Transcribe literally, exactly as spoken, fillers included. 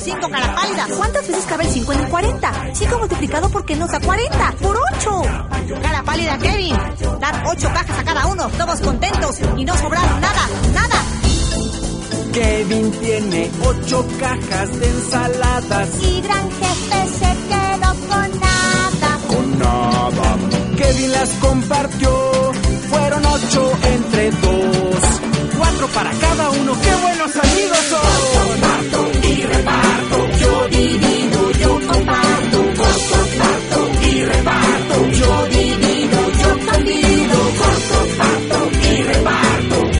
cinco, cara pálida. ¿Cuántas veces cabe el cinco en el cuarenta? cinco multiplicado por qué nos da cuarenta. ¡Por ocho! Cara pálida, Kevin. Dar ocho cajas a cada uno, todos contentos y no sobraron nada, nada. Kevin tiene ocho cajas de ensaladas. Y gran jefe se quedó con nada. Con nada. Kevin las compartió. Fueron ocho entre dos. Cuatro para cada uno. ¡Qué bueno salió!